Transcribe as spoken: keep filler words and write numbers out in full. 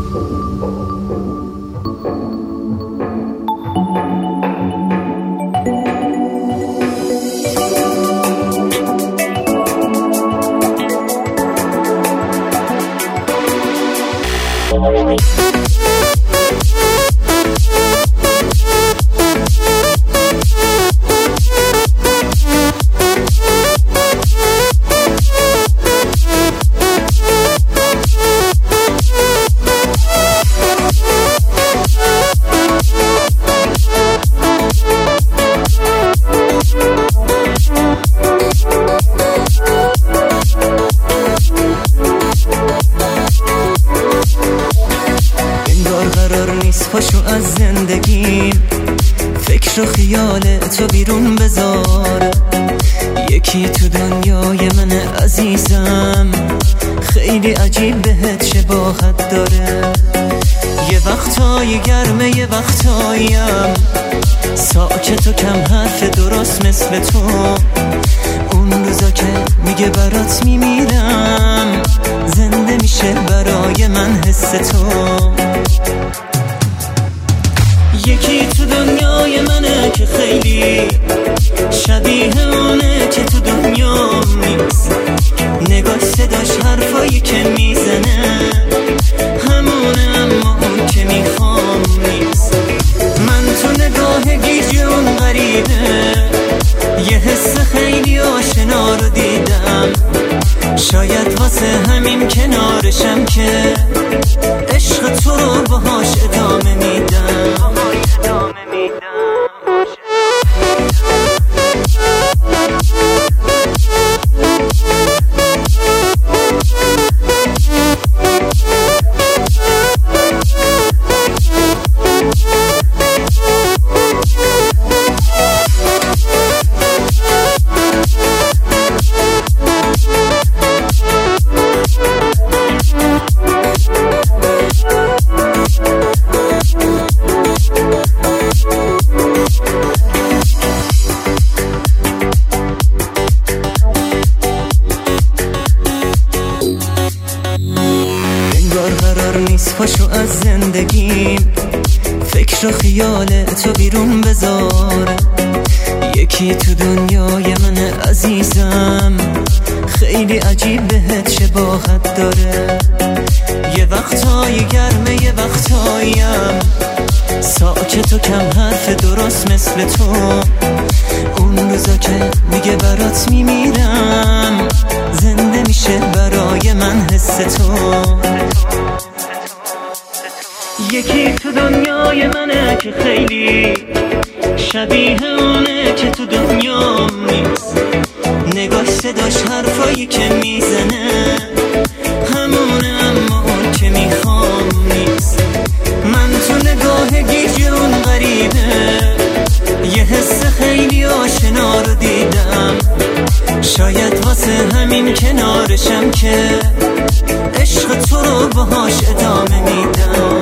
پاشو از زندگیم، فکر و خیال تو بیرون بذار. یکی تو دنیای من عزیزم، خیلی عجیب بهت شباهت داره. یه وقتایی گرمه یه وقتاییم ساکت و کم حرف، درست مثل تو. اون روزا که میگه برات میمیرم، زنده میشه برای من حس تو. یکی تو دنیای منه که خیلی شبیه اونه که تو دنیا نیست. نگاه صداش حرفایی که میزنه همونه، اما اون که میخوام نیست. من تو نگاه گیج اون غریبه یه حس خیلی آشنا رو دیدم. شاید واسه همین کنارشم که عشق تو رو باهاش ادامه میدم. نیست پاشو از زندگیم، فکر و خیال تو بیرون بذار. یکی تو دنیای من عزیزم، خیلی عجیب بهت شباهت داره. یه وقتایی گرمه یه وقتاییم ساکت و کم حرف، درست مثل تو. اون روزا که میگه برات میمیرم، زنده میشه برای من حس تو. یکی تو دنیای منه که خیلی شبیه اونه که تو دنیا نیست. نگاه صداش حرفایی که میزنه همونه، اما اون که میخوام نیست. من تو نگاه گیج اون غریبه یه حس خیلی آشنا رو دیدم. شاید واسه همین کنارشم که عشق تو رو باهاش ادامه میدم.